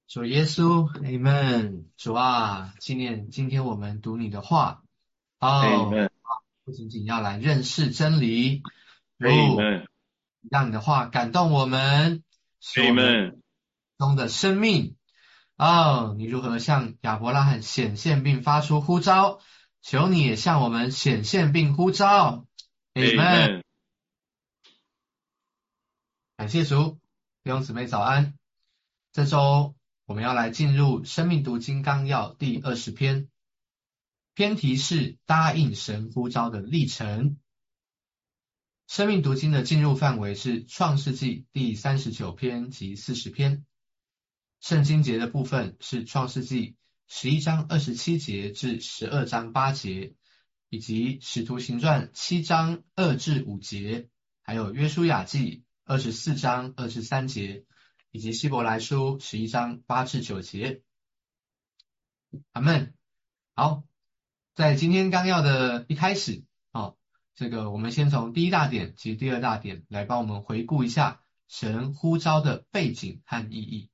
主耶稣，Amen。主啊，今天我们读你的话，哦， Amen. 不仅仅要来认识真理，主， Amen. 让你的话感动我们，使我们 Amen. 中的生命，哦，你如何向亚伯拉罕显现并发出呼召，求你也向我们显现并呼召，Amen。 Amen. 感谢主，弟兄姊妹早安。这周我们要来进入《生命读经纲要》第20篇，篇题是答应神呼召的历程。生命读经的进入范围是创世纪第39篇及40篇，圣经节的部分是创世纪11章27节至12章8节，以及使徒行传7章2至5节，还有约书亚记24章2至3节，以及希伯来书11章8至9节。阿们。好，在今天纲要的一开始，我们先从第一大点及第二大点来帮我们回顾一下神呼召的背景和意义。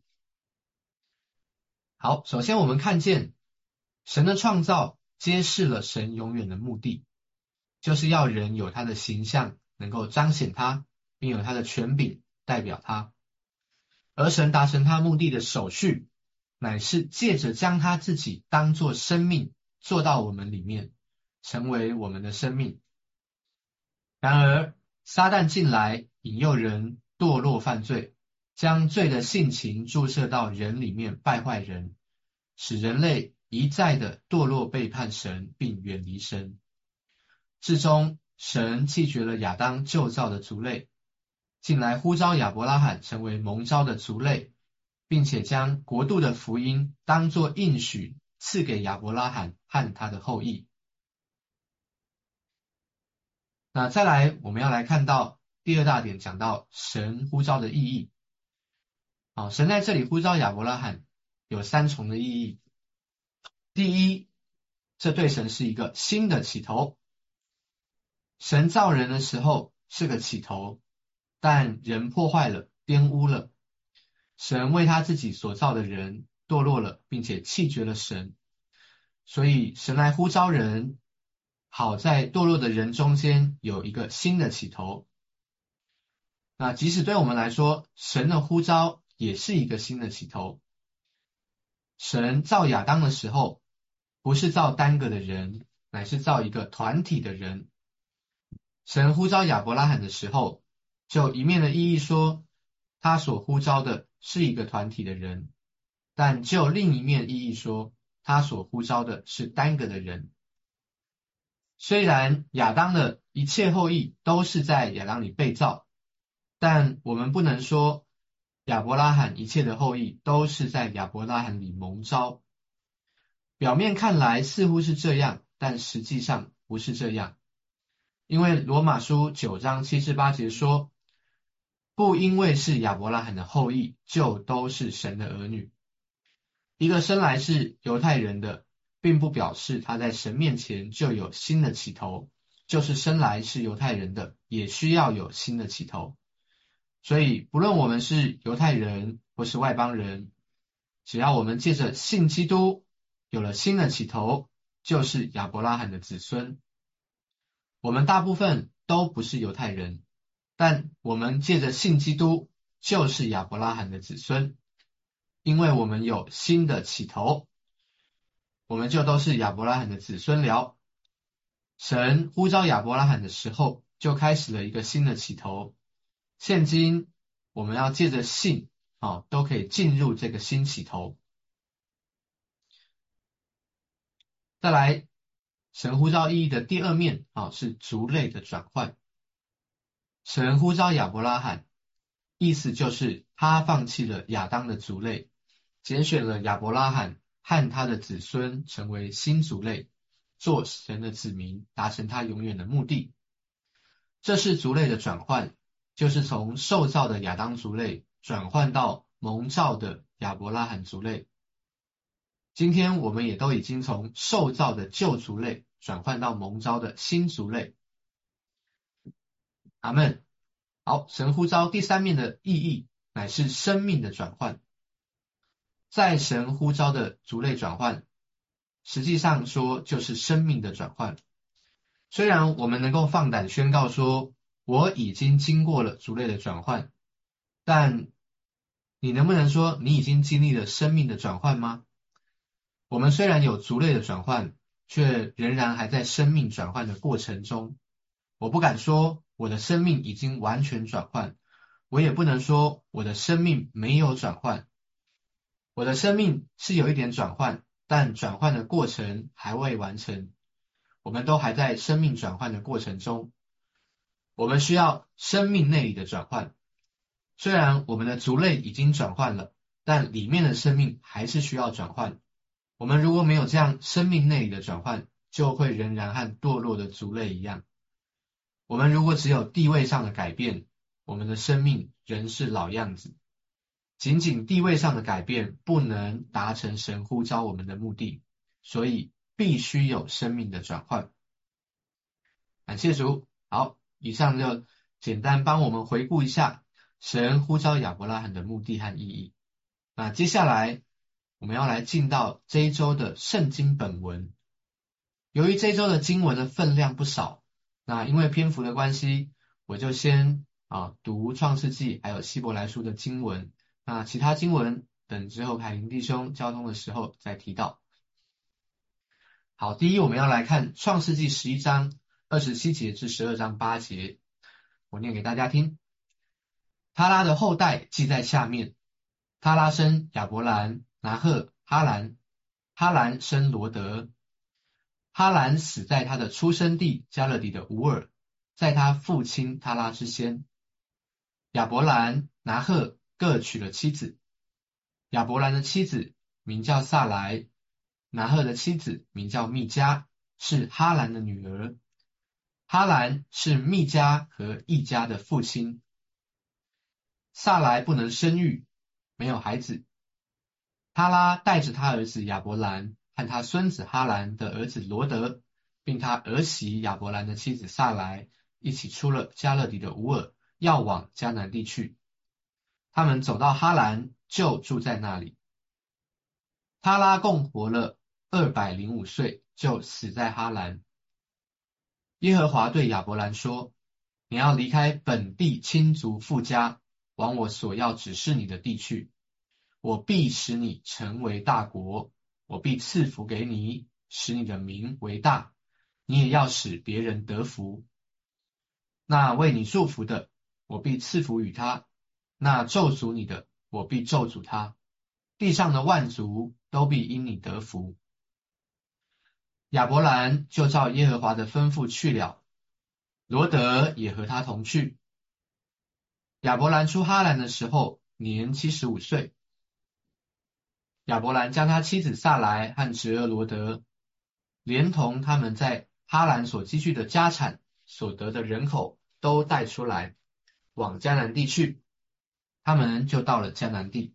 好，首先我们看见神的创造揭示了神永远的目的，就是要人有他的形象，能够彰显他，并有他的权柄代表他。而神达成他目的的手续，乃是借着将他自己当作生命做到我们里面，成为我们的生命。然而，撒旦进来引诱人堕落犯罪，将罪的性情注射到人里面，败坏人，使人类一再的堕落背叛神，并远离神。至终，神弃绝了亚当旧造的族类，进来呼召亚伯拉罕成为蒙召的族类，并且将国度的福音当作应许赐给亚伯拉罕和他的后裔。那再来，我们要来看到第二大点，讲到神呼召的意义。神在这里呼召亚伯拉罕有三重的意义。第一，这对神是一个新的起头。神造人的时候是个起头，但人破坏了，玷污了。神为他自己所造的人堕落了，并且弃绝了神，所以神来呼召人，好在堕落的人中间有一个新的起头。那即使对我们来说，神的呼召也是一个新的起头。神造亚当的时候，不是造单个的人，乃是造一个团体的人。神呼召亚伯拉罕的时候，就一面的意义说，他所呼召的是一个团体的人，但就另一面意义说，他所呼召的是单个的人。虽然亚当的一切后裔都是在亚当里被造，但我们不能说亚伯拉罕一切的后裔都是在亚伯拉罕里蒙召。表面看来似乎是这样，但实际上不是这样。因为罗马书9章7至8节说，不因为是亚伯拉罕的后裔，就都是神的儿女。一个生来是犹太人的，并不表示他在神面前就有新的起头，就是生来是犹太人的，也需要有新的起头。所以，不论我们是犹太人或是外邦人，只要我们借着信基督有了新的起头，就是亚伯拉罕的子孙。我们大部分都不是犹太人，但我们借着信基督就是亚伯拉罕的子孙，因为我们有新的起头，我们就都是亚伯拉罕的子孙了。神呼召亚伯拉罕的时候，就开始了一个新的起头。现今我们要借着信，都可以进入这个新起头。再来，神呼召意义的第二面，是族类的转换。神呼召亚伯拉罕，意思就是他放弃了亚当的族类，拣选了亚伯拉罕和他的子孙成为新族类，做神的子民，达成他永远的目的。这是族类的转换，就是从受造的亚当族类转换到蒙召的亚伯拉罕族类。今天我们也都已经从受造的旧族类转换到蒙召的新族类。阿们。好，神呼召第三面的意义乃是生命的转换。 在神呼召的族类转换，实际上说就是生命的转换。虽然我们能够放胆宣告说，我已经经过了族类的转换，但你能不能说你已经经历了生命的转换吗？我们虽然有族类的转换，却仍然还在生命转换的过程中。我不敢说我的生命已经完全转换，我也不能说我的生命没有转换。我的生命是有一点转换，但转换的过程还未完成。我们都还在生命转换的过程中。我们需要生命内里的转换。虽然我们的族类已经转换了，但里面的生命还是需要转换。我们如果没有这样生命内里的转换，就会仍然和堕落的族类一样。我们如果只有地位上的改变，我们的生命仍是老样子。仅仅地位上的改变不能达成神呼召我们的目的，所以必须有生命的转换。感谢主。好，以上就简单帮我们回顾一下神呼召亚伯拉罕的目的和意义。那接下来我们要来进到这一周的圣经本文。由于这一周的经文的分量不少，那因为篇幅的关系，我就先读创世纪还有希伯来书的经文。那其他经文等之后凯林弟兄交通的时候再提到。好，第一我们要来看创世纪11章27节至12章8节，我念给大家听。他拉的后代记在下面。他拉生亚伯兰、拿鹤、哈兰，哈兰生罗德。哈兰死在他的出生地加勒底的乌尔，在他父亲他拉之先。亚伯兰、拿鹤各娶了妻子。亚伯兰的妻子名叫萨来，拿鹤的妻子名叫密迦，是哈兰的女儿。哈兰是密迦和易迦的父亲。萨来不能生育，没有孩子。他拉带着他儿子亚伯兰和他孙子哈兰的儿子罗德，并他儿媳亚伯兰的妻子萨来，一起出了加勒底的乌尔，要往迦南地去。他们走到哈兰，就住在那里。他拉共活了205岁，就死在哈兰。耶和华对亚伯兰说：你要离开本地亲族父家，往我所要指示你的地去。我必使你成为大国，我必赐福给你，使你的名为大，你也要使别人得福。那为你祝福的，我必赐福与他；那咒诅你的，我必咒诅他。地上的万族都必因你得福。亚伯兰就照耶和华的吩咐去了，罗德也和他同去。亚伯兰出哈兰的时候，年75岁。亚伯兰将他妻子萨来和侄儿罗德，连同他们在哈兰所积蓄的家产、所得的人口，都带出来，往迦南地去。他们就到了迦南地。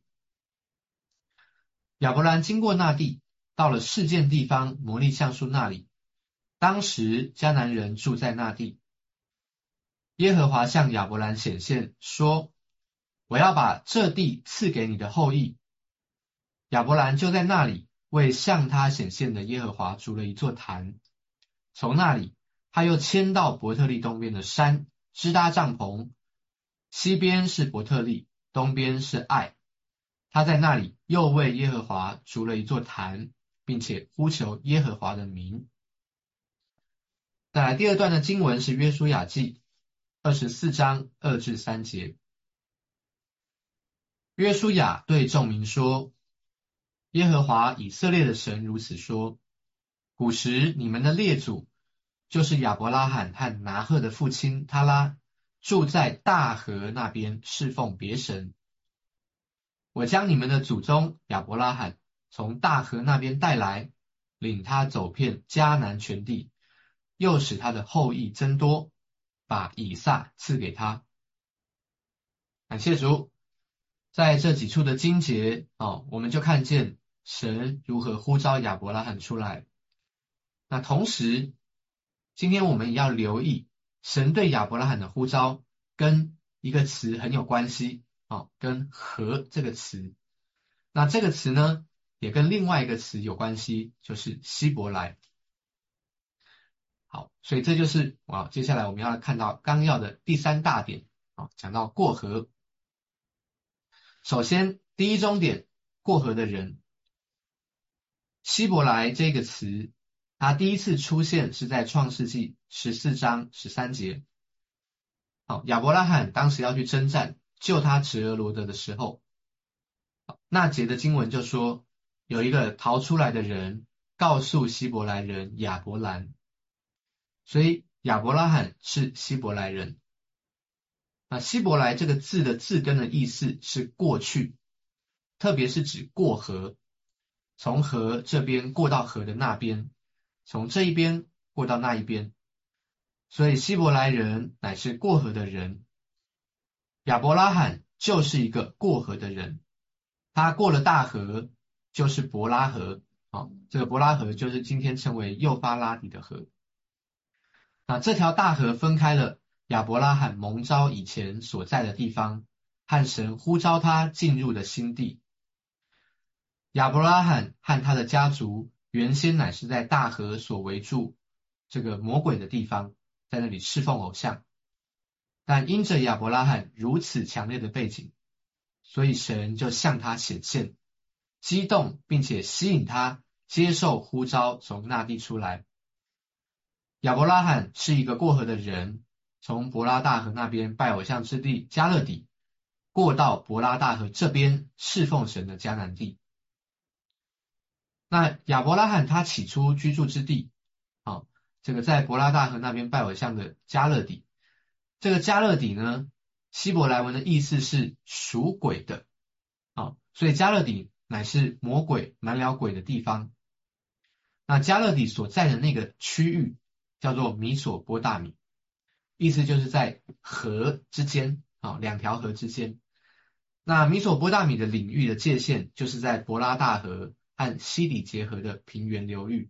亚伯兰经过那地，到了示剑地方摩利橡树那里。当时迦南人住在那地。耶和华向亚伯兰显现，说：我要把这地赐给你的后裔。亚伯兰就在那里为向他显现的耶和华筑了一座坛。从那里，他又迁到伯特利东边的山，支搭帐篷。西边是伯特利，东边是爱。他在那里又为耶和华筑了一座坛，并且呼求耶和华的名。再来第二段的经文是约书亚记24章2至3节。约书亚对众民说：耶和华以色列的神如此说：古时你们的列祖，就是亚伯拉罕和拿鹤的父亲他拉，住在大河那边侍奉别神。我将你们的祖宗亚伯拉罕从大河那边带来，领他走遍迦南全地，又使他的后裔增多，把以撒赐给他。感谢主。在这几处的经节我们就看见神如何呼召亚伯拉罕出来。那同时，今天我们也要留意神对亚伯拉罕的呼召跟一个词很有关系跟和这个词。 那这个词呢，也跟另外一个词有关系，就是希伯来。好，所以这就是接下来我们要看到纲要的第3大点讲到过河。首先，第一中点，过河的人，希伯来这个词，它第一次出现是在创世纪14章13节。好，亚伯拉罕当时要去征战，救他侄儿罗得的时候，那节的经文就说，有一个逃出来的人告诉希伯来人亚伯兰，所以亚伯拉罕是希伯来人。那希伯来这个字的字根的意思是过去，特别是指过河，从河这边过到河的那边，从这一边过到那一边。所以希伯来人乃是过河的人，亚伯拉罕就是一个过河的人，他过了大河就是伯拉河，这个伯拉河就是今天称为幼发拉底的河。那这条大河分开了亚伯拉罕蒙召以前所在的地方，和神呼召他进入的新地。亚伯拉罕和他的家族原先乃是在大河所围住这个魔鬼的地方，在那里侍奉偶像。但因着亚伯拉罕如此强烈的背景，所以神就向他显现，激动并且吸引他接受呼召，从那地出来。亚伯拉罕是一个过河的人，从伯拉大河那边拜偶像之地加勒底，过到伯拉大河这边侍奉神的迦南地。那亚伯拉罕他起初居住之地，这个在伯拉大河那边拜偶像的加勒底，这个加勒底呢，希伯来文的意思是属鬼的，所以加勒底乃是魔鬼蛮聊鬼的地方。那加勒底所在的那个区域叫做米索波大米，意思就是在河之间2条河之间。那米索波大米的领域的界限就是在伯拉大河和西底结合的平原流域。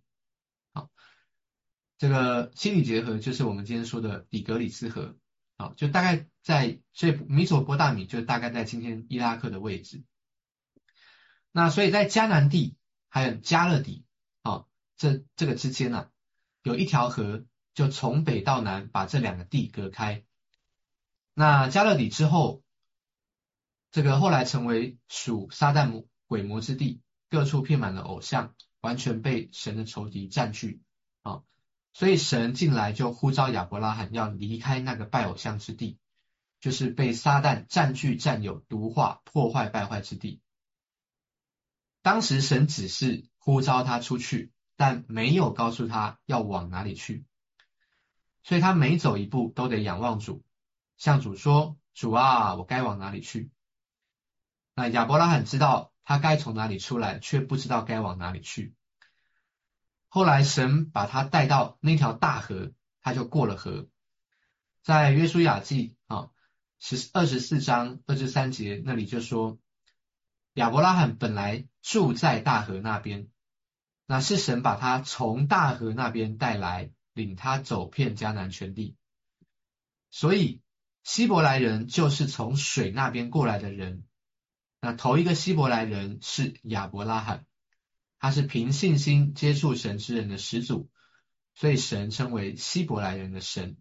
这个西底结合就是我们今天说的底格里斯河，就大概所以米索波大米就大概在今天伊拉克的位置。那所以在迦南地还有加勒底这个之间有一条河，就从北到南把这2个地隔开。那加勒底之后，这个后来成为属撒旦鬼魔之地，各处遍满了偶像，完全被神的仇敌占据所以神进来就呼召亚伯拉罕要离开那个拜偶像之地，就是被撒旦占据、占有、毒化、破坏、败坏之地。当时神只是呼召他出去，但没有告诉他要往哪里去，所以他每走一步都得仰望主，向主说：主啊，我该往哪里去？那亚伯拉罕知道他该从哪里出来，却不知道该往哪里去。后来神把他带到那条大河，他就过了河。在约书亚记24章23节那里就说，亚伯拉罕本来住在大河那边，那是神把他从大河那边带来，领他走遍迦南全地。所以希伯来人就是从水那边过来的人。那头一个希伯来人是亚伯拉罕，他是凭信心接触神之人的始祖，所以神称为希伯来人的神。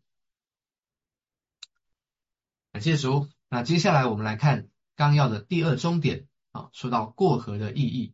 感谢主。那接下来我们来看纲要的第2中点说到过河的意义。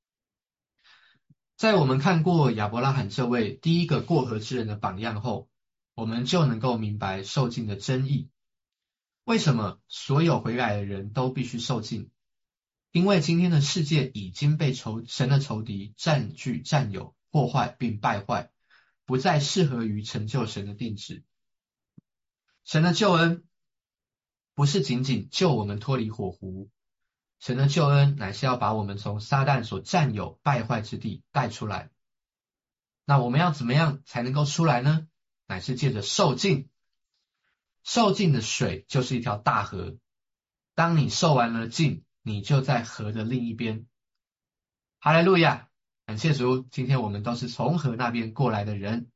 在我们看过亚伯拉罕这位第一个过河之人的榜样后，我们就能够明白受尽的真意。为什么所有悔改的人都必须受尽？因为今天的世界已经被神的仇敌占据、占有、破坏并败坏，不再适合于成就神的定旨。神的救恩不是仅仅救我们脱离火湖，神的救恩乃是要把我们从撒旦所占有败坏之地带出来。那我们要怎么样才能够出来呢？乃是借着受尽。受尽的水就是一条大河，当你受完了尽，你就在河的另一边。哈利路亚，感谢主，今天我们都是从河那边过来的人。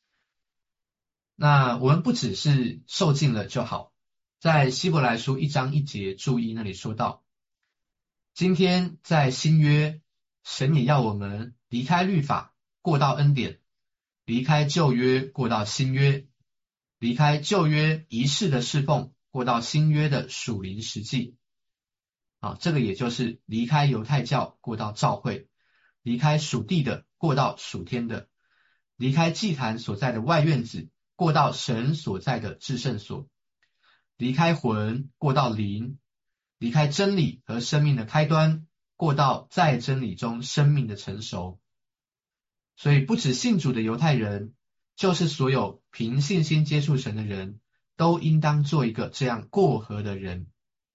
那我们不只是受尽了就好，在希伯来书1章1节注意那里说到， 今天在新约，神也要我们离开律法，过到恩典；离开旧约，过到新约；离开旧约仪式的侍奉，过到新约的属灵实际。这个也就是离开犹太教，过到教会；离开属地的，过到属天的；离开祭坛所在的外院子，过到神所在的至圣所；离开魂，过到灵；离开真理和生命的开端，过到在真理中生命的成熟。所以不只信主的犹太人，就是所有凭信心接触神的人，都应当做一个这样过河的人。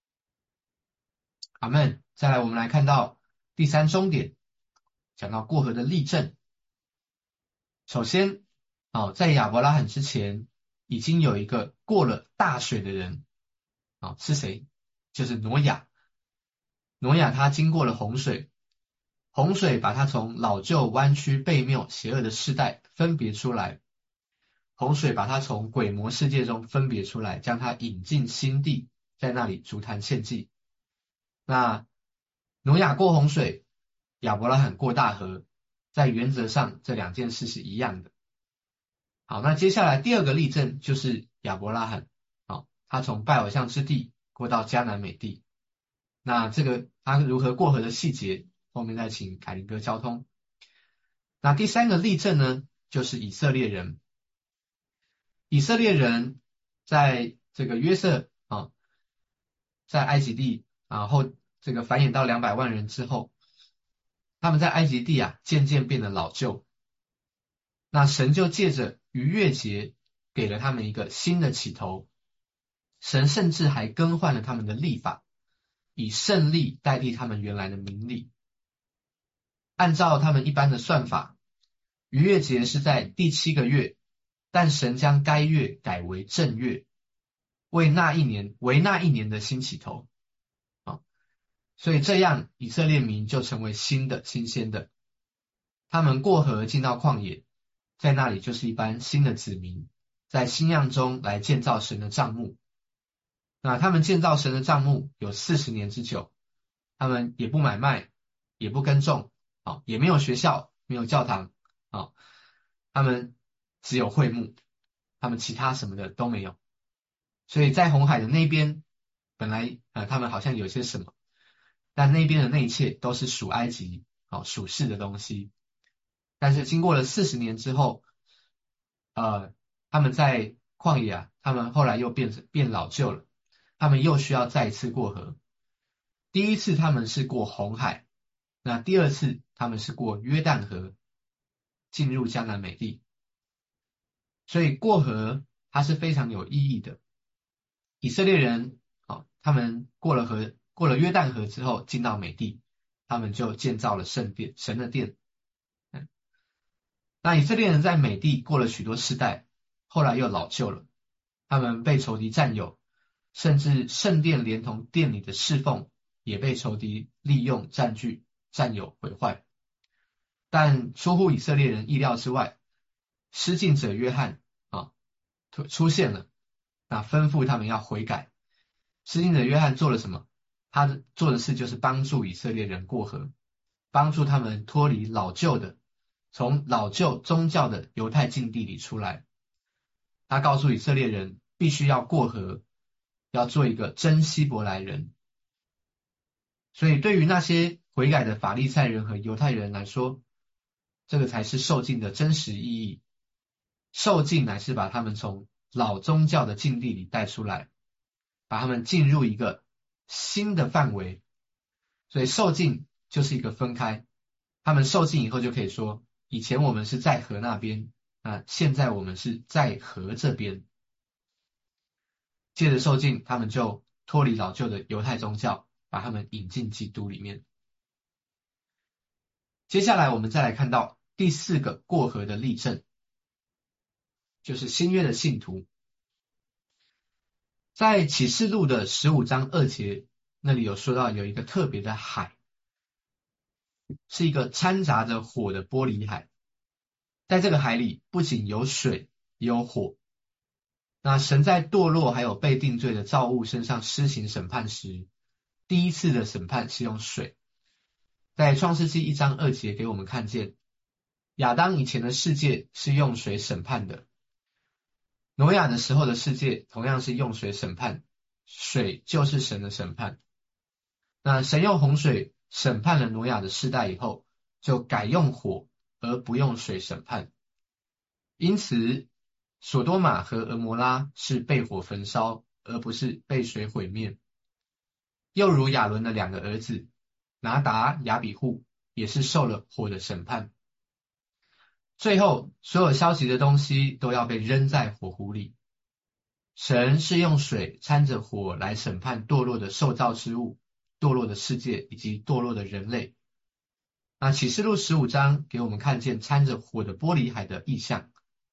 阿们。再来，我们来看到第三终点，讲到过河的例证。首先，在亚伯拉罕之前，已经有一个过了大水的人，是谁？就是挪亚。挪亚他经过了洪水，洪水把他从老旧弯曲悖谬邪恶的世代分别出来，洪水把他从鬼魔世界中分别出来，将他引进新地，在那里筑坛献祭。那挪亚过洪水，亚伯拉罕过大河，在原则上这两件事是一样的。好，那接下来第二个例证就是亚伯拉罕，他从拜偶像之地过到迦南美地。那这个他如何过河的细节，后面再请凯林哥交通。那第三个例证呢，就是以色列人。以色列人在这个约瑟在埃及地后这个繁衍到200万人之后，他们在埃及地渐渐变得老旧。那神就借着逾越节给了他们一个新的起头，神甚至还更换了他们的历法，以胜利代替他们原来的名利。按照他们一般的算法，逾越节是在第7个月，但神将该月改为正月，为那一年的新起头。所以这样以色列民就成为新鲜的。他们过河进到旷野，在那里就是一般新的子民，在新样中来建造神的帐幕。那他们建造神的帐幕有40年之久，他们也不买卖，也不耕种，也没有学校，没有教堂，他们只有会幕，他们其他什么的都没有。所以在红海的那边，本来他们好像有些什么，但那边的那一切都是属埃及属世的东西。但是经过了40年之后，他们在旷野他们后来又变老旧了，他们又需要再一次过河。第一次他们是过红海，那第二次他们是过约旦河，进入迦南美地。所以过河它是非常有意义的。以色列人他们过了约旦河之后进到美地，他们就建造了圣殿，神的殿。那以色列人在美地过了许多世代，后来又老旧了，他们被仇敌占有，甚至圣殿连同殿里的侍奉也被仇敌利用、占据、占有、毁坏。但出乎以色列人意料之外，施浸者约翰出现了，那吩咐他们要悔改。施浸者约翰做了什么？他做的事就是帮助以色列人过河，帮助他们脱离从老旧宗教的犹太境地里出来。他告诉以色列人必须要过河，要做一个真希伯来人。所以对于那些悔改的法利赛人和犹太人来说，这个才是受浸的真实意义。受浸乃是把他们从老宗教的境地里带出来，把他们进入一个新的范围。所以受浸就是一个分开，他们受浸以后就可以说，以前我们是在河那边，现在我们是在河这边。借着受浸，他们就脱离老旧的犹太宗教，把他们引进基督里面。接下来我们再来看到第4个过河的例证，就是新约的信徒。在启示录的15章2节那里有说到有一个特别的海，是一个掺杂着火的玻璃海。在这个海里不仅有水也有火。那神在堕落还有被定罪的造物身上施行审判时， 第一次的审判是用水。在创世纪1章2节给我们看见，亚当以前的世界是用水审判的，挪亚的时候的世界同样是用水审判，水就是神的审判。那神用洪水审判了挪亚的世代以后，就改用火而不用水审判。因此，索多玛和俄摩拉是被火焚烧，而不是被水毁灭。又如亚伦的2个儿子拿达、亚比户也是受了火的审判。最后，所有消极的东西都要被扔在火湖里。神是用水掺着火来审判堕落的受造之物、堕落的世界以及堕落的人类。那启示录15章给我们看见掺着火的玻璃海的意象。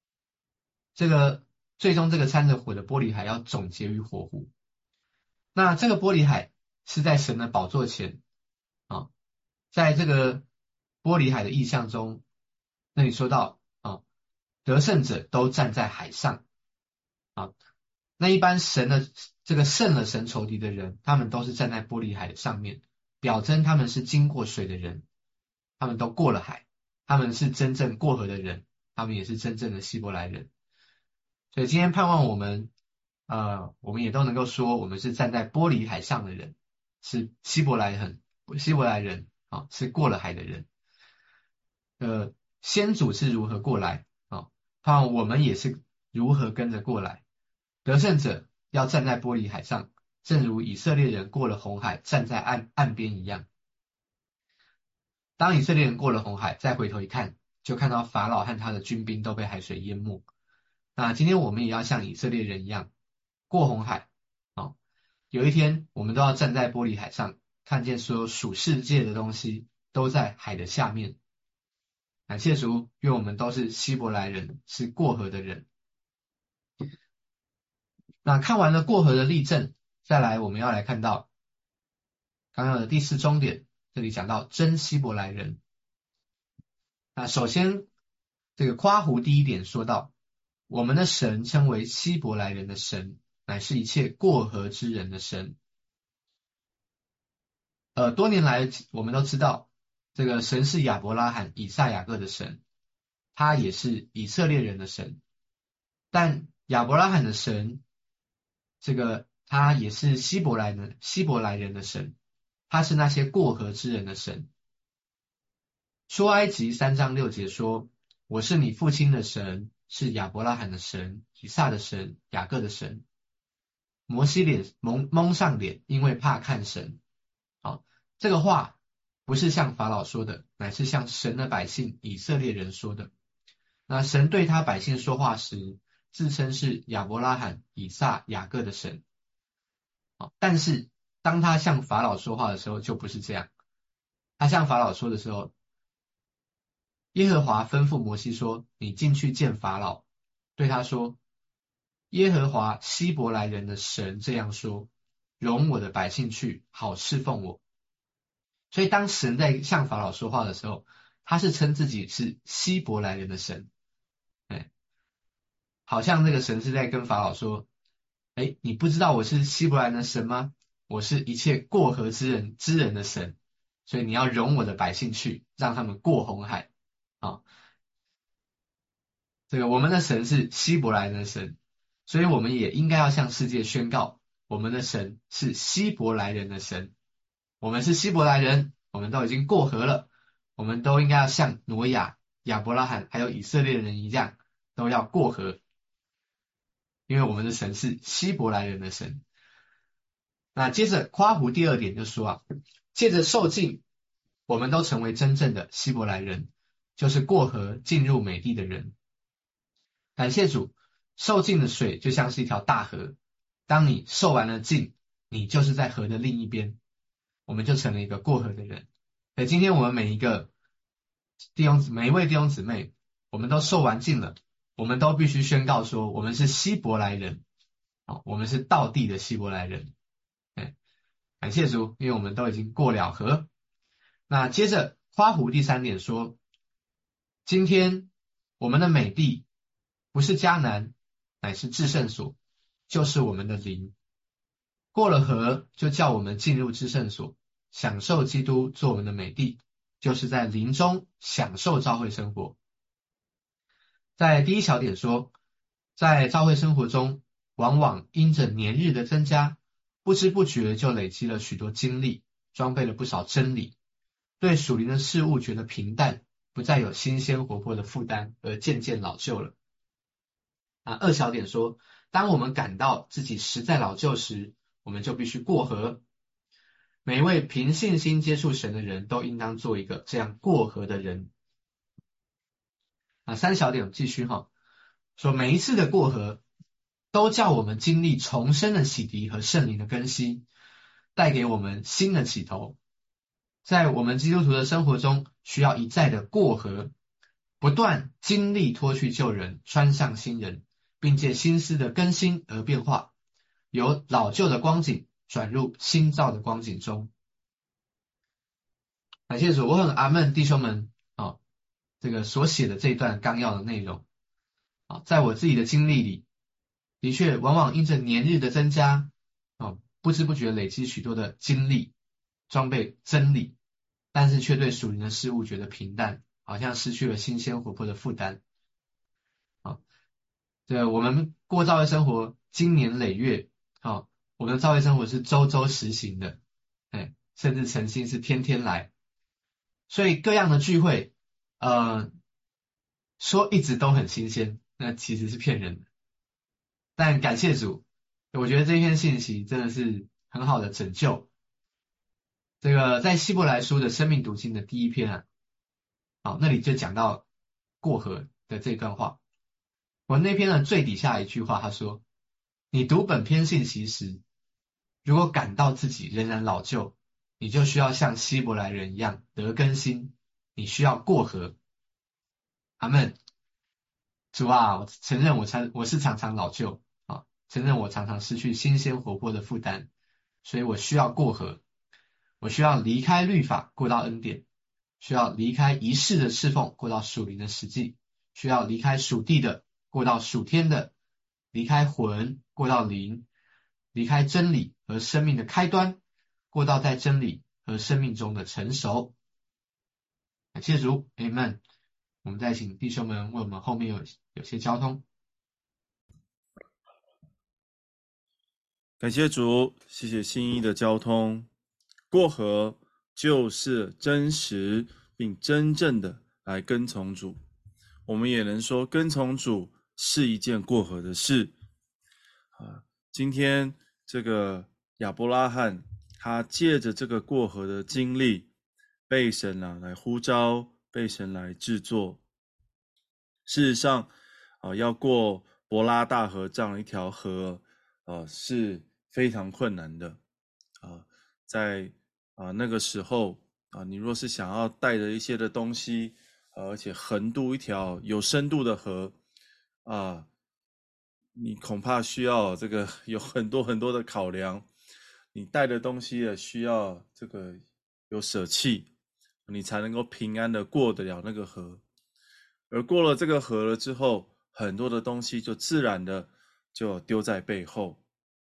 最终这个掺着火的玻璃海要总结于火湖。那这个玻璃海是在神的宝座前啊，在这个玻璃海的意象中，那里说到啊，得胜者都站在海上啊。那一般神的这个胜了神仇敌的人，他们都是站在玻璃海上面，表征他们是经过水的人，他们都过了海，他们是真正过河的人，他们也是真正的希伯来人。所以今天盼望我们也都能够说，我们是站在玻璃海上的人，是希伯来人啊，是过了海的人。先祖是如何过来啊？盼望我们也是如何跟着过来。得胜者要站在玻璃海上，正如以色列人过了红海，站在岸边一样。当以色列人过了红海，再回头一看，就看到法老和他的军兵都被海水淹没。那今天我们也要像以色列人一样过红海啊！有一天我们都要站在玻璃海上，看见所有属世界的东西都在海的下面。感谢主，愿我们都是希伯来人，是过河的人。那看完了过河的例证，再来我们要来看到刚刚的第4终点，这里讲到真希伯来人。那首先这个夸胡第一点说到，我们的神称为希伯来人的神，乃是一切过河之人的神。多年来我们都知道，这个神是亚伯拉罕、以撒、雅各的神，他也是以色列人的神。但亚伯拉罕的神，这个他也是希伯来人的神，他是那些过河之人的神。出埃及3章6节说，我是你父亲的神，是亚伯拉罕的神、以撒的神、雅各的神。摩西脸蒙上脸，因为怕看神。好，这个话不是向法老说的，乃是向神的百姓以色列人说的。那神对他百姓说话时，自称是亚伯拉罕、以撒、雅各的神。好，但是当他向法老说话的时候，就不是这样。他向法老说的时候，耶和华吩咐摩西说：“你进去见法老，对他说，耶和华希伯来人的神这样说：容我的百姓去，好侍奉我。”所以当神在向法老说话的时候，他是称自己是希伯来人的神，哎，好像那个神是在跟法老说：“哎，你不知道我是希伯来人的神吗？我是一切过河之人的神，所以你要容我的百姓去，让他们过红海。”啊，这个我们的神是希伯来人的神，所以我们也应该要向世界宣告，我们的神是希伯来人的神。我们是希伯来人，我们都已经过河了，我们都应该要像挪亚、亚伯拉罕还有以色列人一样，都要过河，因为我们的神是希伯来人的神。那接着夸胡第2点就说啊，借着受浸，我们都成为真正的希伯来人，就是过河进入美地的人。感谢主，受浸的水就像是一条大河，当你受完了浸，你就是在河的另一边，我们就成了一个过河的人。所以今天我们每一位弟兄姊妹，我们都受完浸了，我们都必须宣告说，我们是希伯来人，我们是道地的希伯来人。感谢主，因为我们都已经过了河。那接着夸胡第3点说，今天我们的美地不是迦南，乃是至圣所，就是我们的灵。 过了河就叫我们进入至圣所，享受基督做我们的美地，就是在灵中享受教会生活。在第一小点说，在教会生活中，往往因着年日的增加，不知不觉就累积了许多经历，装备了不少真理，对属灵的事物觉得平淡，不再有新鲜活泼的负担，而渐渐老旧了。二小点说，当我们感到自己实在老旧时，我们就必须过河。每一位凭信心接触神的人都应当做一个这样过河的人。三小点继续说每一次的过河，都叫我们经历重生的洗涤和圣灵的更新，带给我们新的起头。在我们基督徒的生活中，需要一再的过河，不断经历脱去旧人，穿上新人，并借心思的更新而变化，由老旧的光景转入新造的光景中。感谢主，我很阿们弟兄们这个所写的这段纲要的内容在我自己的经历里，的确往往因着年日的增加不知不觉累积许多的经历，装备真理，但是却对属灵的事物觉得平淡，好像失去了新鲜活泼的负担对，我们过教会生活，经年累月我们的教会生活是周周实行的，甚至诚心是天天来，所以各样的聚会，说一直都很新鲜，那其实是骗人的。但感谢主，我觉得这篇信息真的是很好的拯救。这个在希伯来书的生命读经的第一篇那里就讲到过河的这段话。我那篇的最底下一句话，他说：你读本篇信息时，如果感到自己仍然老旧，你就需要像希伯来人一样得更新，你需要过河。阿们。主啊，我承认我是常常老旧承认我常常失去新鲜活泼的负担，所以我需要过河，我需要离开律法过到恩典，需要离开仪式的侍奉过到属灵的实际，需要离开属地的过到属天的，离开魂过到灵，离开真理和生命的开端，过到在真理和生命中的成熟。感谢主 ，Amen。我们再请弟兄们为我们后面有些交通。 感谢主，谢谢新一的交通。过河就是真实并真正的来跟从主，我们也能说跟从主是一件过河的事今天这个亚伯拉罕，他借着这个过河的经历，被神来呼召，被神来制作。事实上要过伯拉大河这样一条河是非常困难的在那个时候你若是想要带着一些的东西而且横渡一条有深度的河你恐怕需要这个有很多很多的考量，你带的东西也需要这个有舍弃，你才能够平安的过得了那个河。而过了这个河了之后，很多的东西就自然的就丢在背后。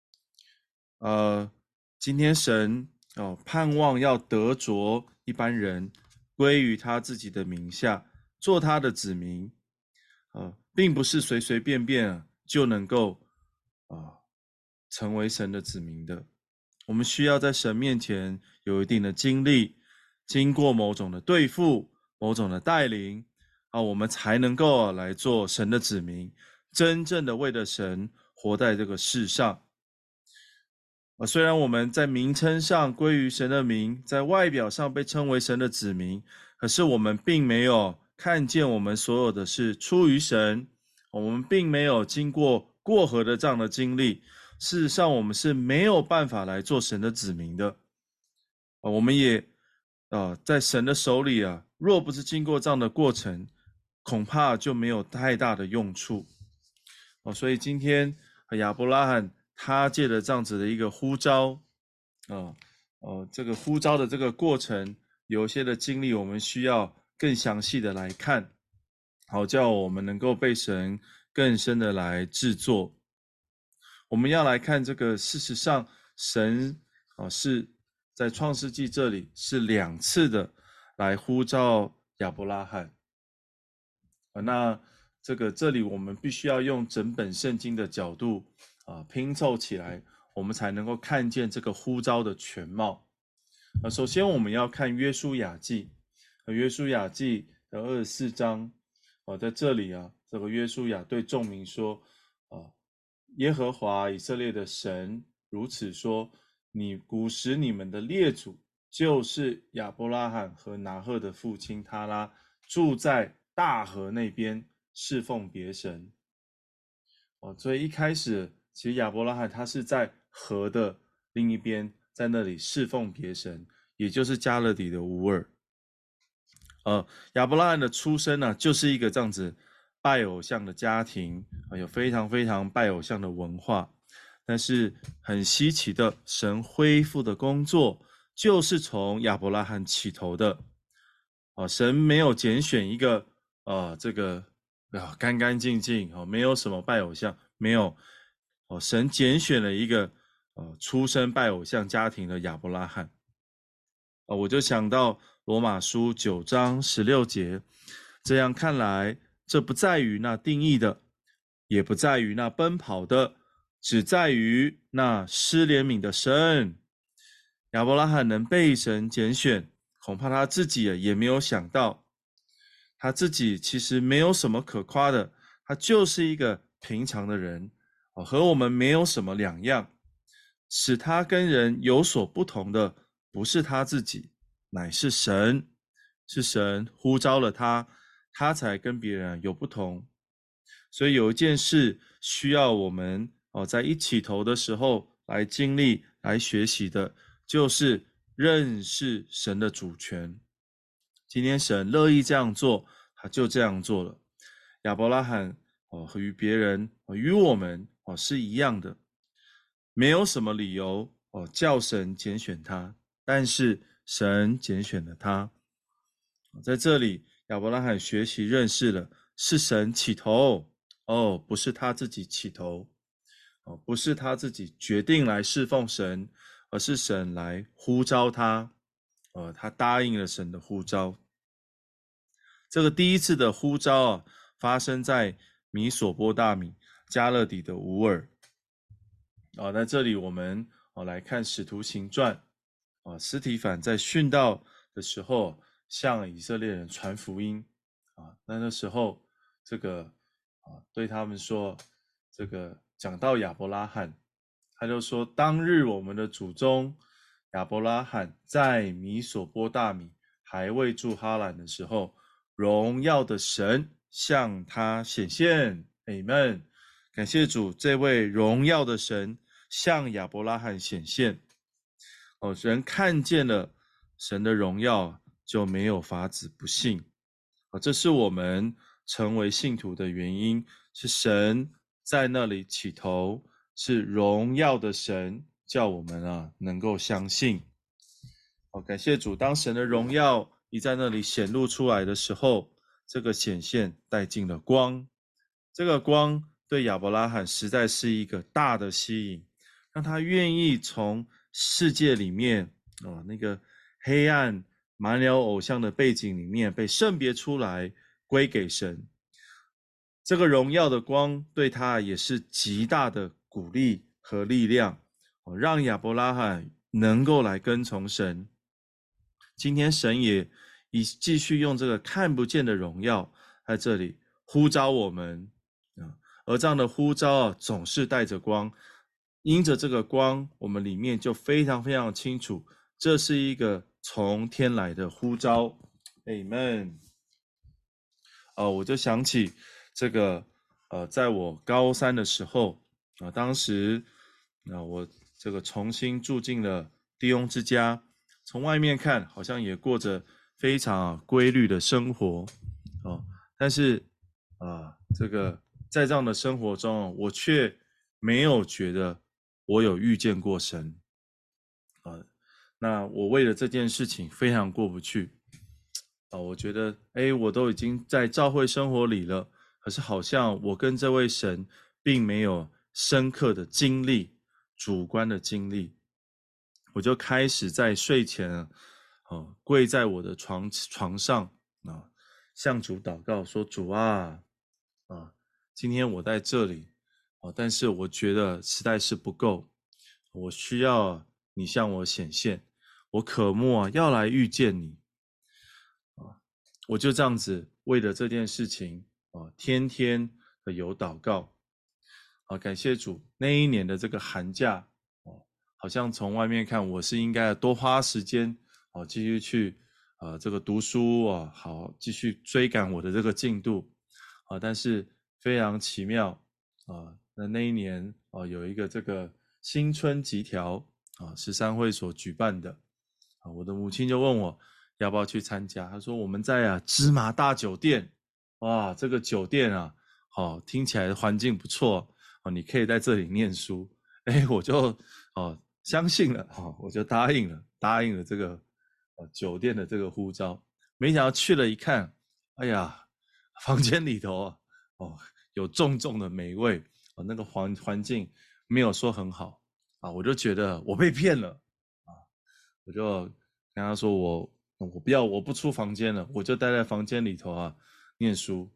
今天神盼望要得着一般人归于他自己的名下，做他的子民并不是随随便便就能够成为神的子民的。我们需要在神面前有一定的经历，经过某种的对付，某种的带领我们才能够来做神的子民，真正的为了神活在这个世上虽然我们在名称上归于神的名，在外表上被称为神的子民，可是我们并没有看见我们所有的是出于神，我们并没有经过过河的这样的经历，事实上我们是没有办法来做神的子民的我们也在神的手里若不是经过这样的过程，恐怕就没有太大的用处所以今天亚伯拉罕他借着这样子的一个呼召这个呼召的这个过程，有一些的经历我们需要更详细的来看，好叫我们能够被神更深的来制作。我们要来看这个，事实上神是在创世纪这里是2次的来呼召亚伯拉罕。那这里我们必须要用整本圣经的角度拼凑起来，我们才能够看见这个呼召的全貌。首先我们要看约书亚记，约书亚记的24章在这里这个约书亚对众民说耶和华以色列的神如此说，古时你们的列祖就是亚伯拉罕和拿鹤的父亲他拉，住在大河那边侍奉别神。所以一开始其实亚伯拉罕他是在河的另一边，在那里侍奉别神，也就是加勒底的乌尔。亚伯拉罕的出生呢，就是一个这样子拜偶像的家庭，有非常非常拜偶像的文化。但是很稀奇的，神恢复的工作就是从亚伯拉罕起头的。神没有拣选一个这个干干净净没有什么拜偶像，没有神拣选了一个出身拜偶像家庭的亚伯拉罕。我就想到罗马书9章16节，这样看来，这不在于那定义的，也不在于那奔跑的，只在于那施怜悯的神。亚伯拉罕能被神拣选，恐怕他自己也没有想到，他自己其实没有什么可夸的，他就是一个平常的人，和我们没有什么两样。使他跟人有所不同的，不是他自己，乃是神，是神呼召了他，他才跟别人有不同。所以有一件事需要我们在一起头的时候来经历、来学习的，就是认识神的主权。今天神乐意这样做，他就这样做了。亚伯拉罕与别人与我们是一样的，没有什么理由叫神拣选他，但是神拣选了他。在这里亚伯拉罕学习认识了是神起头不是他自己起头不是他自己决定来侍奉神，而是神来呼召他他答应了神的呼召。这个第一次的呼召发生在米索波大米加勒底的乌尔在这里我们来看使徒行传司提反在殉道的时候向以色列人传福音那时候这个对他们说，这个讲到亚伯拉罕，他就说当日我们的祖宗亚伯拉罕在米索波大米还未住哈兰的时候，荣耀的神向他显现。Amen， 感谢主，这位荣耀的神向亚伯拉罕显现人看见了神的荣耀，就没有法子不信这是我们成为信徒的原因，是神在那里起头，是荣耀的神叫我们能够相信感谢主，当神的荣耀一在那里显露出来的时候，这个显现带进了光，这个光对亚伯拉罕实在是一个大的吸引，让他愿意从世界里面那个黑暗蛮聊偶像的背景里面被圣别出来，归给神。这个荣耀的光对他也是极大的鼓励和力量让亚伯拉罕能够来跟从神。今天神也继续用这个看不见的荣耀在这里呼召我们而这样的呼召总是带着光，因着这个光我们里面就非常非常清楚，这是一个从天来的呼召。 Amen。 我就想起这个在我高3的时候当时我这个重新住进了弟兄之家，从外面看好像也过着非常规律的生活但是这个在这样的生活中我却没有觉得我有遇见过神那我为了这件事情非常过不去我觉得我都已经在教会生活里了，可是好像我跟这位神并没有深刻的经历，主观的经历我就开始在睡前跪在我的床上向主祷告说：主啊，今天我在这里但是我觉得实在是不够，我需要你向我显现，我渴慕要来遇见你我就这样子为了这件事情天天的有祷告感谢主，那一年的这个寒假好像从外面看我是应该多花时间继续去这个读书好继续追赶我的这个进度但是非常奇妙那一年有一个这个新春集条13会所举办的我的母亲就问我要不要去参加，她说我们在芝麻大酒店，哇，这个酒店听起来环境不错你可以在这里念书，我就相信了我就答应了这个酒店的这个呼召，没想到去了一看，哎呀，房间里头有重重的霉味那个环境没有说很好我就觉得我被骗了我就跟他说我不出房间了，我就待在房间里头念书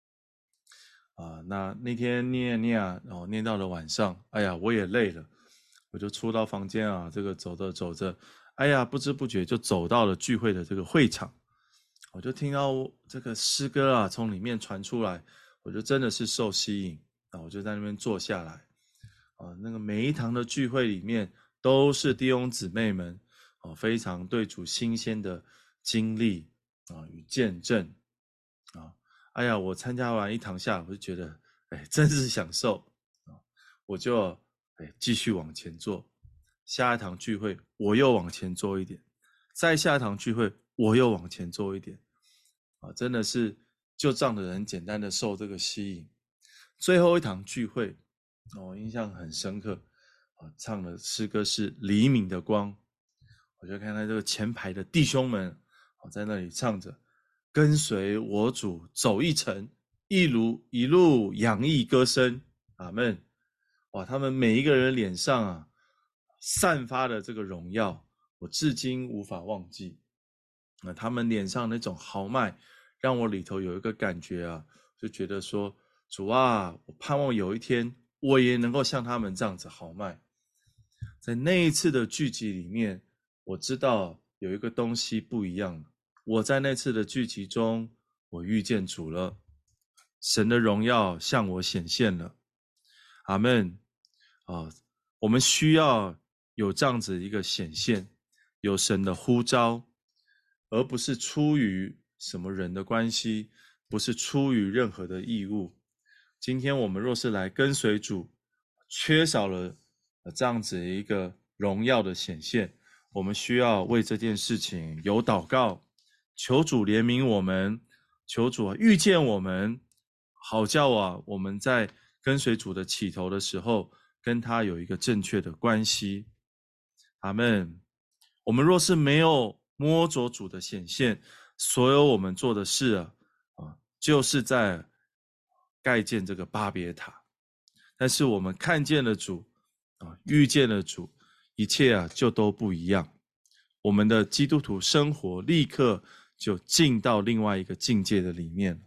那天念念到了晚上，哎呀我也累了，我就出到房间这个走着哎呀不知不觉就走到了聚会的这个会场，我就听到这个诗歌从里面传出来，我就真的是受吸引我就在那边坐下来那个每一堂的聚会里面都是弟兄姊妹们非常对主新鲜的经历与见证哎呀我参加完一堂下来我就觉得真是享受我就继续往前做，下一堂聚会我又往前做一点，再下一堂聚会我又往前做一点真的是就这样的人简单的受这个吸引。最后一堂聚会我印象很深刻唱的诗歌是黎明的光，我就看到这个前排的弟兄们在那里唱着跟随我主走一程，一路洋溢歌声，阿们。哇，他们每一个人脸上散发的这个荣耀我至今无法忘记他们脸上那种豪迈让我里头有一个感觉就觉得说主我盼望有一天我也能够像他们这样子豪迈。在那一次的聚集里面，我知道有一个东西不一样，我在那次的聚集中我遇见主了，神的荣耀向我显现了，阿们我们需要有这样子一个显现，有神的呼召，而不是出于什么人的关系，不是出于任何的义务。今天我们若是来跟随主，缺少了这样子一个荣耀的显现，我们需要为这件事情有祷告，求主怜悯我们，求主遇见我们，好叫我们在跟随主的起头的时候跟他有一个正确的关系。阿们。我们若是没有摸着主的显现，所有我们做的事就是在盖建这个巴别塔。但是我们看见了主遇见了主，一切就都不一样。我们的基督徒生活立刻就进到另外一个境界的里面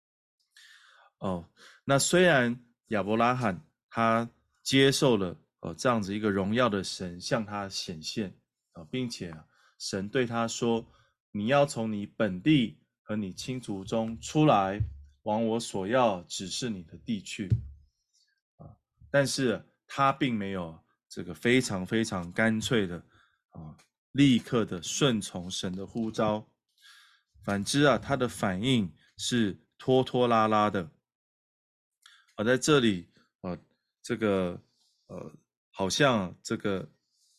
那虽然亚伯拉罕他接受了这样子一个荣耀的神向他显现并且神对他说，你要从你本地和你亲族中出来，往我所要指示你的地去但是他并没有这个非常非常干脆的立刻的顺从神的呼召，反之他的反应是拖拖拉拉的在这里这个好像这个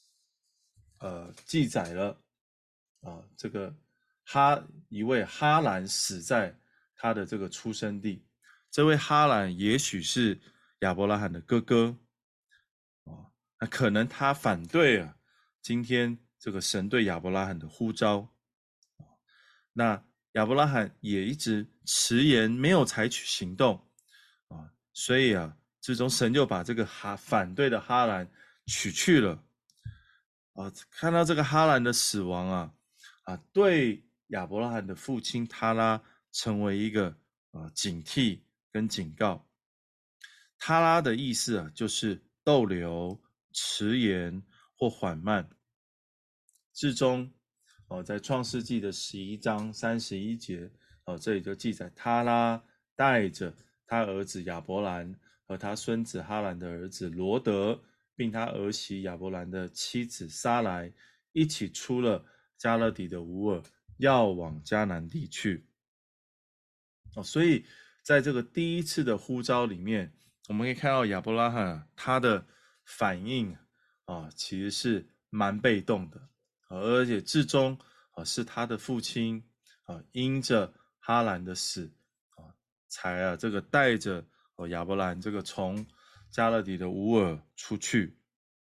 记载了这个一位哈兰死在他的这个出生地，这位哈兰也许是亚伯拉罕的哥哥那可能他反对今天这个神对亚伯拉罕的呼召那亚伯拉罕也一直迟延没有采取行动所以最终神就把这个反对的哈兰取去了看到这个哈兰的死亡对亚伯拉罕的父亲他拉成为一个警惕跟警告。他拉的意思就是逗留、迟延或缓慢。至终在创世纪的11章31节这里就记载，他拉带着他儿子亚伯兰和他孙子哈兰的儿子罗德，并他儿媳亚伯兰的妻子撒来，一起出了加勒底的乌尔，要往迦南地去。所以在这个第一次的呼召里面，我们可以看到亚伯拉罕他的反应其实是蛮被动的，而且至终是他的父亲因着哈兰的死才这个带着亚伯兰这个从加勒底的乌尔出去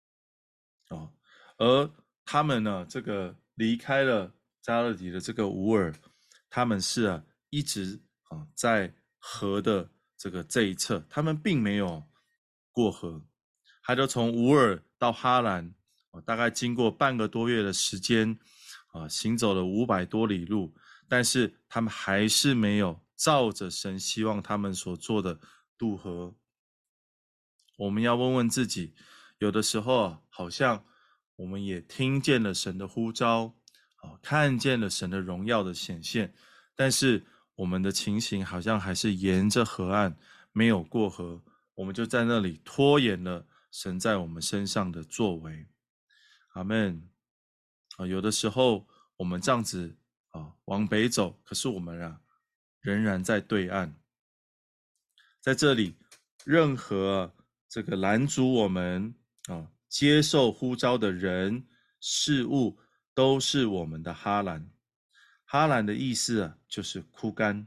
而他们呢这个离开了加勒底的这个乌尔，他们是一直在河的这一侧，他们并没有过河，还就从乌尔到哈兰大概经过半个多月的时间行走了500多里路，但是他们还是没有照着神希望他们所做的渡河。我们要问问自己，有的时候好像我们也听见了神的呼召看见了神的荣耀的显现，但是我们的情形好像还是沿着河岸没有过河，我们就在那里拖延了神在我们身上的作为。阿们有的时候我们这样子往北走，可是我们仍然在对岸。在这里任何这个拦阻我们接受呼召的人事物都是我们的哈兰。哈兰的意思就是枯干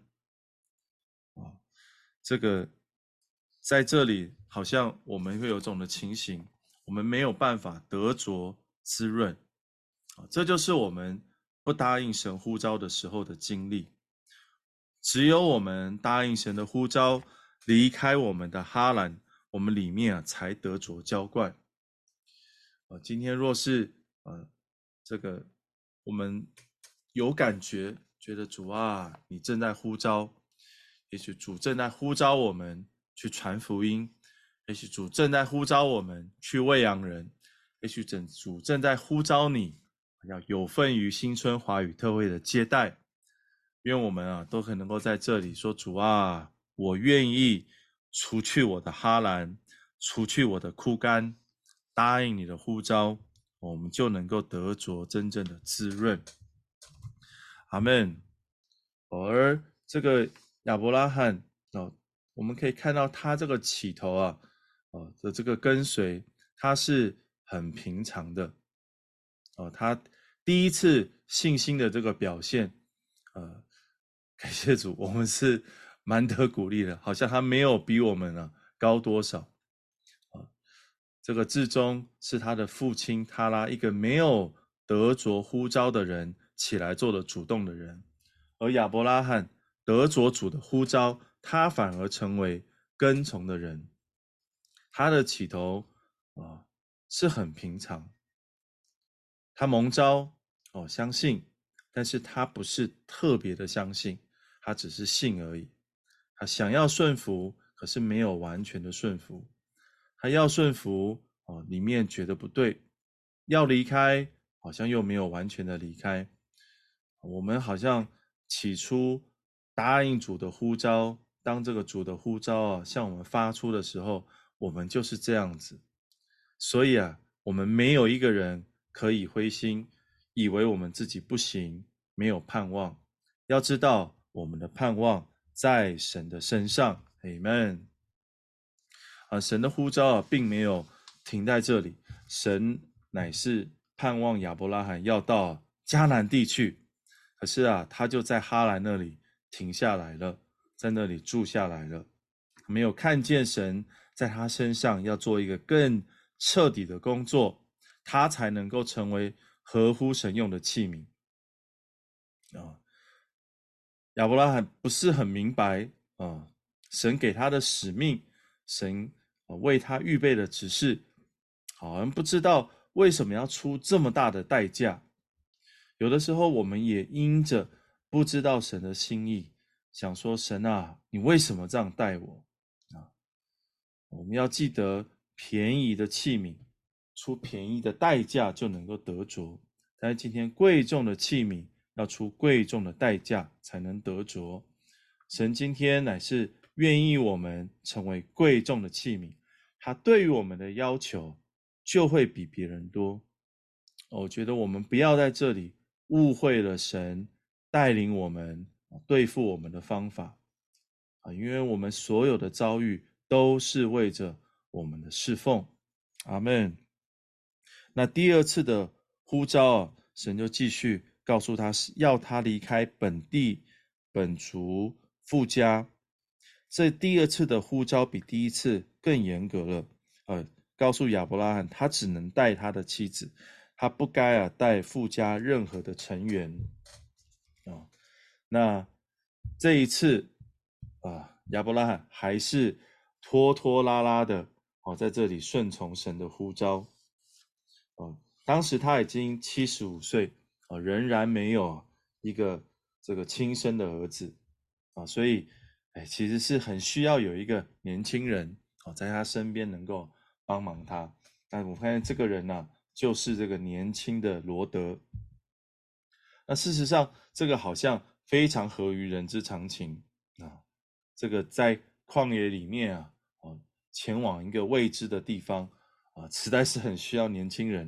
这个在这里好像我们会有这种的情形，我们没有办法得着滋润这就是我们不答应神呼召的时候的经历。只有我们答应神的呼召，离开我们的哈兰，我们里面才得着浇灌今天若是这个我们有感觉，觉得主你正在呼召，也许主正在呼召我们去传福音，也许主正在呼召我们去喂养人，也许主正在呼召你要有份于新春华语特会的接待。愿我们都能够在这里说，主我愿意除去我的哈兰，除去我的枯干，答应你的呼召，我们就能够得着真正的滋润。阿们而这个亚伯拉罕我们可以看到他这个起头的这个跟随，他是很平常的他第一次信心的这个表现感谢主，我们是蛮得鼓励的，好像他没有比我们高多少这个至终是他的父亲他拉一个没有得着呼召的人起来做了主动的人，而亚伯拉罕得着主的呼召，他反而成为跟从的人。他的起头是很平常，他蒙召相信，但是他不是特别的相信，他只是信而已。他想要顺服，可是没有完全的顺服。他要顺服里面觉得不对，要离开好像又没有完全的离开。我们好像起初答应主的呼召，当这个主的呼召向我们发出的时候，我们就是这样子。所以我们没有一个人可以灰心，以为我们自己不行，没有盼望。要知道我们的盼望在神的身上。Amen。神的呼召并没有停在这里，神乃是盼望亚伯拉罕要到迦南地去，可是他就在哈兰那里停下来了，在那里住下来了，没有看见神在他身上要做一个更彻底的工作，他才能够成为合乎神用的器皿亚伯拉罕不是很明白神给他的使命，神为他预备的指示，好像不知道为什么要出这么大的代价？有的时候我们也因着不知道神的心意，想说神啊，你为什么这样待我啊？我们要记得，便宜的器皿出便宜的代价就能够得着，但是今天贵重的器皿要出贵重的代价才能得着。神今天乃是愿意我们成为贵重的器皿，他对于我们的要求就会比别人多。我觉得我们不要在这里误会了神带领我们对付我们的方法因为我们所有的遭遇都是为着我们的侍奉。阿们。那第二次的呼召神就继续告诉他，要他离开本地本族父家。这第二次的呼召比第一次更严格了，告诉亚伯拉罕，他只能带他的妻子，他不该带父家任何的成员那这一次亚伯拉罕还是拖拖拉拉的在这里顺从神的呼召当时他已经75岁仍然没有一个这个亲生的儿子所以其实是很需要有一个年轻人在他身边能够帮忙他。但我发现这个人就是这个年轻的罗德。那事实上这个好像非常合于人之常情这个在旷野里面前往一个未知的地方实在是很需要年轻人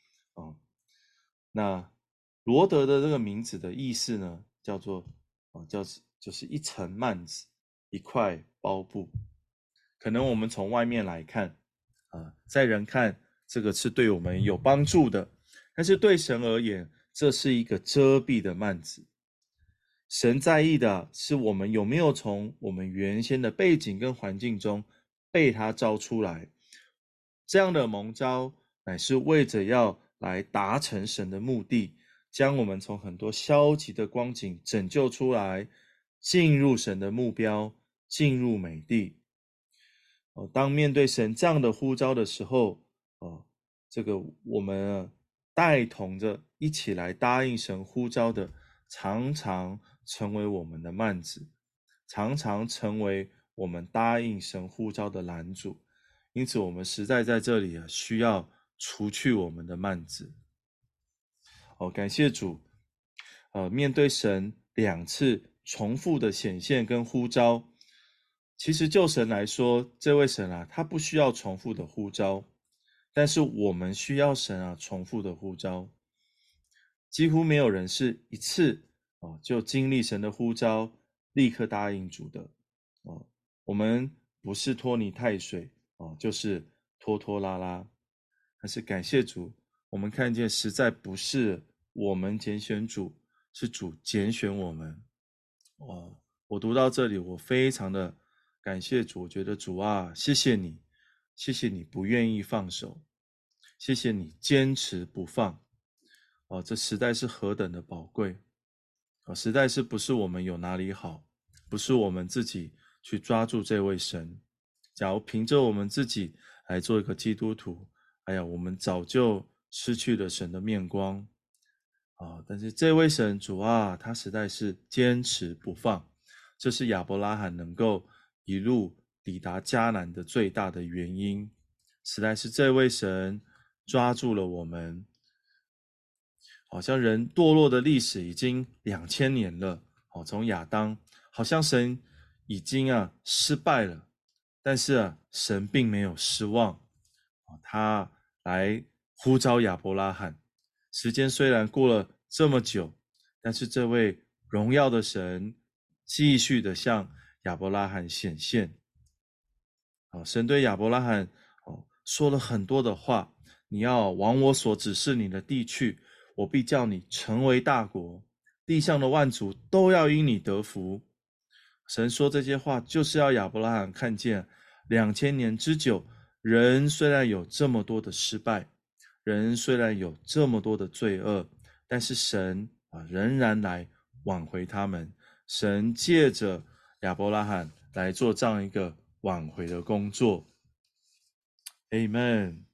那罗德的这个名字的意思呢，叫做就是一层幔子，一块包布。可能我们从外面来看在人看这个是对我们有帮助的，但是对神而言，这是一个遮蔽的幔子。神在意的是我们有没有从我们原先的背景跟环境中被他招出来。这样的蒙召乃是为着要来达成神的目的，将我们从很多消极的光景拯救出来，进入神的目标，进入美地。当面对神这样的呼召的时候这个我们带同着一起来答应神呼召的，常常成为我们的幔子，常常成为我们答应神呼召的拦阻。因此我们实在在这里需要除去我们的幔子感谢主面对神2次重复的显现跟呼召，其实就神来说，这位神他不需要重复的呼召，但是我们需要神重复的呼召。几乎没有人是一次就经历神的呼召立刻答应主的我们不是拖泥带水就是拖拖拉拉。但是感谢主，我们看见实在不是我们拣选主，是主拣选我们我读到这里，我非常的感谢主，我觉得主谢谢你，谢谢你不愿意放手，谢谢你坚持不放这实在是何等的宝贵实在是不是我们有哪里好，不是我们自己去抓住这位神。假如凭着我们自己来做一个基督徒，我们早就失去了神的面光但是这位神主他实在是坚持不放，这是亚伯拉罕能够一路抵达迦南的最大的原因。实在是这位神抓住了我们。好像人堕落的历史已经2000年了从亚当，好像神已经失败了，但是神并没有失望他来呼召亚伯拉罕。时间虽然过了这么久，但是这位荣耀的神继续的向亚伯拉罕显现神对亚伯拉罕说了很多的话，你要往我所指示你的地去，我必叫你成为大国，地上的万族都要因你得福。神说这些话就是要亚伯拉罕看见2000年之久，人虽然有这么多的失败，人虽然有这么多的罪恶，但是神仍然来挽回他们。神借着亚伯拉罕来做这样一个挽回的工作。Amen。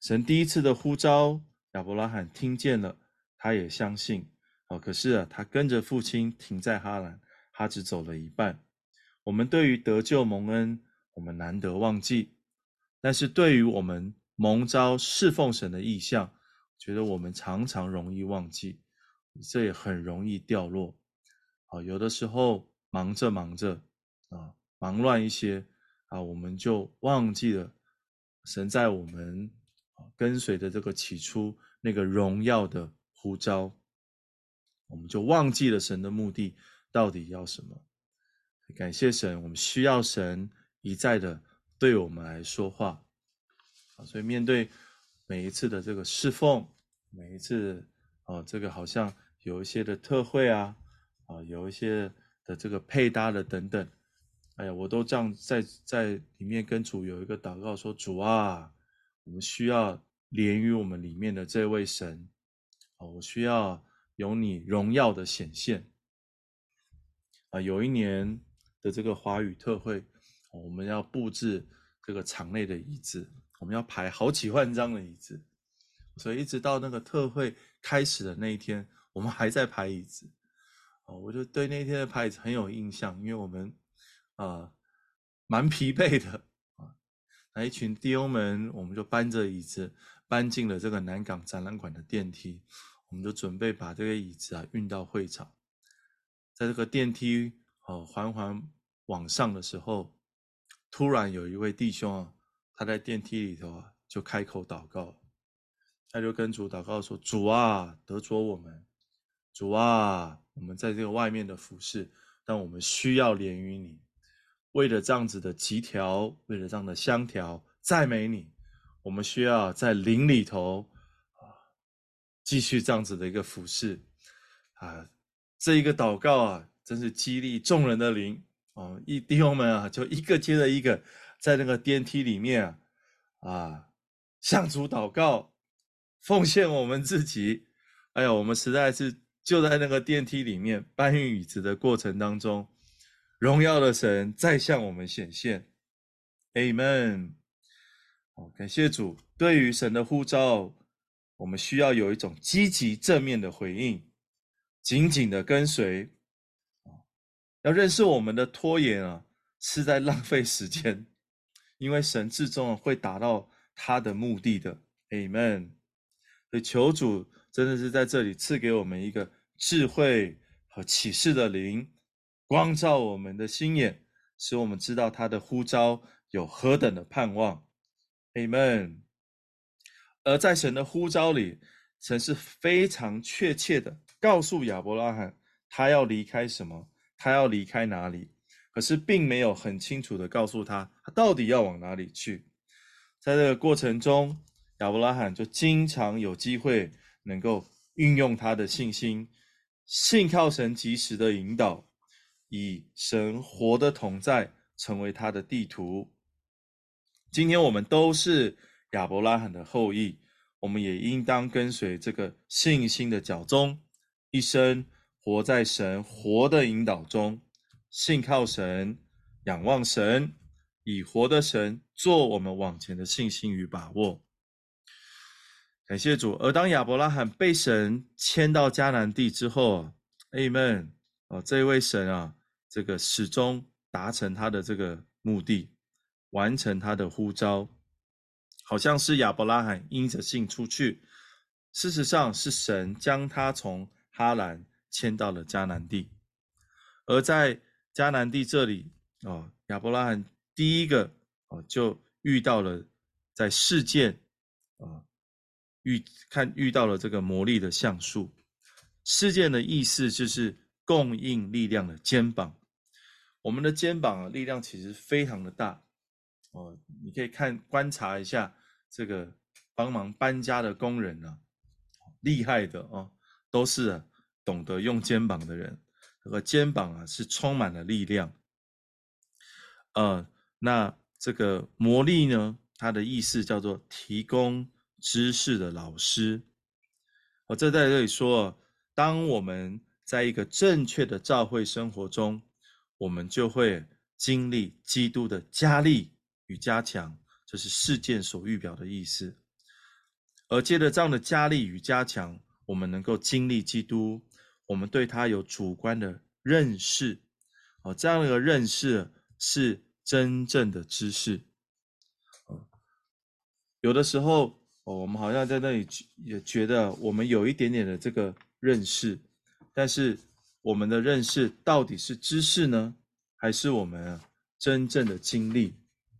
神第一次的呼召，亚伯拉罕听见了，他也相信。可是他跟着父亲停在哈兰，他只走了一半。我们对于得救蒙恩，我们难得忘记，但是对于我们蒙召侍奉神的意向，觉得我们常常容易忘记，这也很容易掉落。有的时候忙着忙乱一些我们就忘记了神在我们跟随的这个起初那个荣耀的呼召，我们就忘记了神的目的到底要什么。感谢神，我们需要神一再的对我们来说话。所以面对每一次的这个侍奉，每一次这个好像有一些的特会有一些的这个配搭的等等，我都这样在里面跟主有一个祷告说，主啊，我们需要连于我们里面的这位神，我需要有你荣耀的显现。有一年的这个华语特会，我们要布置这个场内的椅子，我们要排好几万张的椅子，所以一直到那个特会开始的那一天，我们还在排椅子。我就对那天的排椅子很有印象，因为我们蛮疲惫的那一群弟兄们，我们就搬着椅子搬进了这个南港展览馆的电梯，我们就准备把这个椅子运到会场。在这个电梯缓缓往上的时候，突然有一位弟兄他在电梯里头就开口祷告，他就跟主祷告说，主啊，得着我们，主啊，我们在这个外面的服事，但我们需要连于你，为了这样子的极调，为了这样的相调，赞美你，我们需要在灵里头继续这样子的一个服事这一个祷告真是激励众人的灵弟兄们就一个接着一个在那个电梯里面向主祷告，奉献我们自己。我们实在是就在那个电梯里面搬运椅子的过程当中，荣耀的神再向我们显现。 Amen。 感谢主，对于神的呼召，我们需要有一种积极正面的回应，紧紧的跟随。要认识我们的拖延是在浪费时间，因为神至终会达到他的目的的。 Amen。 所以求主真的是在这里赐给我们一个智慧和启示的灵，光照我们的心眼，使我们知道他的呼召有何等的盼望。 Amen。 而在神的呼召里，神是非常确切的告诉亚伯拉罕他要离开什么，他要离开哪里，可是并没有很清楚的告诉他到底要往哪里去。在这个过程中，亚伯拉罕就经常有机会能够运用他的信心，信靠神及时的引导，以神活的同在成为他的地图。今天我们都是亚伯拉罕的后裔，我们也应当跟随这个信心的脚踪，一生活在神活的引导中，信靠神，仰望神，以活的神做我们往前的信心与把握。感谢主。而当亚伯拉罕被神迁到迦南地之后，Amen。这一位神这个始终达成他的这个目的，完成他的呼召，好像是亚伯拉罕因着信出去，事实上是神将他从哈兰迁到了迦南地。而在迦南地这里亚伯拉罕第一个就遇到了在事件遇到了这个魔力的橡树。事件的意思就是供应力量的肩膀。我们的肩膀力量其实非常的大你可以观察一下这个帮忙搬家的工人厉害的都是懂得用肩膀的人。这个肩膀是充满了力量。那这个魔力呢，它的意思叫做提供知识的老师。这在这里说当我们在一个正确的教会生活中，我们就会经历基督的加力与加强，这是事件所预表的意思。 而借着这样的加力与加强，我们能够经历基督，我们对他有主观的认识。这样的认识是真正的知识。有的时候，我们好像在那里也觉得我们有一点点的这个认识，但是我们的认识到底是知识呢，还是我们真正的经历？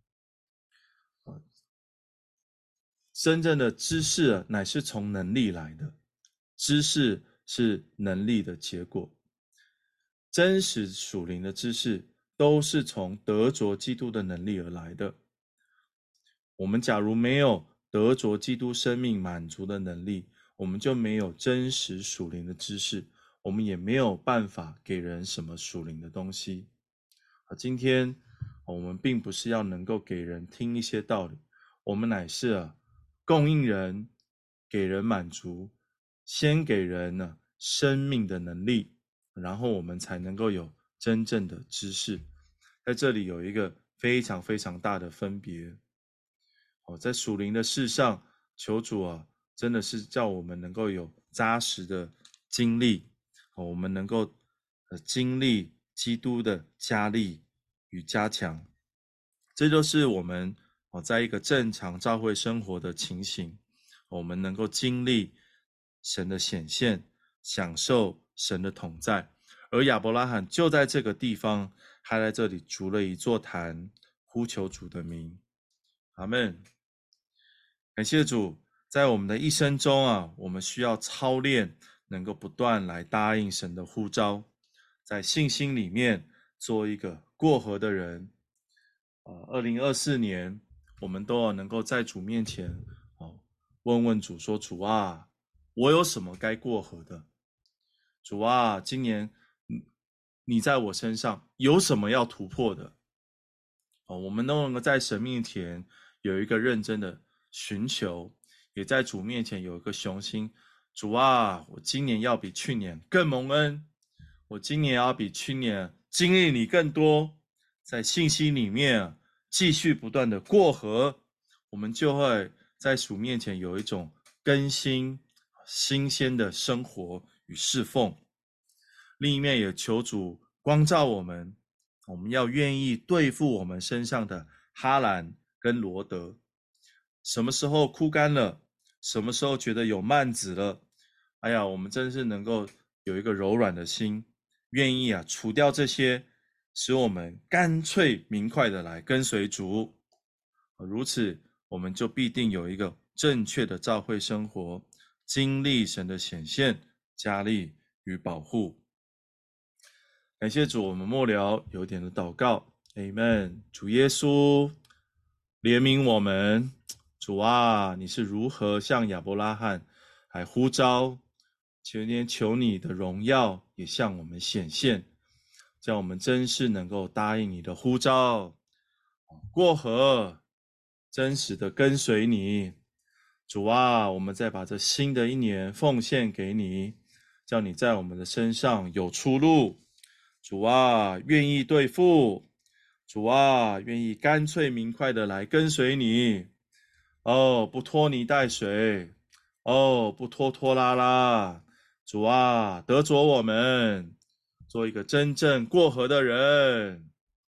真正的知识乃是从能力来的，知识是能力的结果。真实属灵的知识都是从得着基督的能力而来的。我们假如没有得着基督生命满足的能力，我们就没有真实属灵的知识，我们也没有办法给人什么属灵的东西。今天我们并不是要能够给人听一些道理，我们乃是供应人，给人满足，先给人生命的能力，然后我们才能够有真正的知识。在这里有一个非常非常大的分别。在属灵的事上，求主真的是叫我们能够有扎实的经历，我们能够经历基督的加力与加强。这就是我们在一个正常教会生活的情形，我们能够经历神的显现，享受神的同在。而亚伯拉罕就在这个地方，还在这里筑了一座坛，呼求主的名。阿们。感谢主，在我们的一生中我们需要操练，能够不断来答应神的呼召，在信心里面做一个过河的人。2024年，我们都能够在主面前问问主说：主啊，我有什么该过河的？主啊，今年你在我身上有什么要突破的？我们都能够在神面前有一个认真的寻求，也在主面前有一个雄心。主啊，我今年要比去年更蒙恩，我今年要比去年经历你更多，在信息里面继续不断的过河，我们就会在主面前有一种更新、新鲜的生活与侍奉。另一面也求主光照我们，我们要愿意对付我们身上的哈兰跟罗德。什么时候枯干了，什么时候觉得有蔓子了，哎呀，我们真是能够有一个柔软的心，愿意除掉这些，使我们干脆明快的来跟随主。如此，我们就必定有一个正确的教会生活，经历神的显现、加力与保护。感谢主，我们末了有点的祷告 ，Amen。主耶稣怜悯我们，主啊，你是如何向亚伯拉罕还呼召，求你的荣耀也向我们显现，叫我们真是能够答应你的呼召，过河，真实的跟随你。主啊，我们再把这新的一年奉献给你，叫你在我们的身上有出路。主啊，愿意对付，主啊，愿意干脆明快的来跟随你。不拖泥带水，不拖拖拉拉。主啊，得着我们，做一个真正过河的人。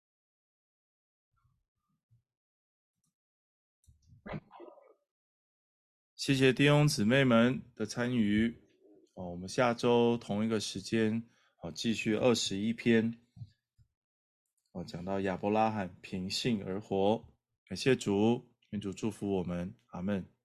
谢谢弟兄姊妹们的参与。我们下周同一个时间继续21篇。讲到亚伯拉罕凭信而活，感谢主，愿主祝福我们，阿们。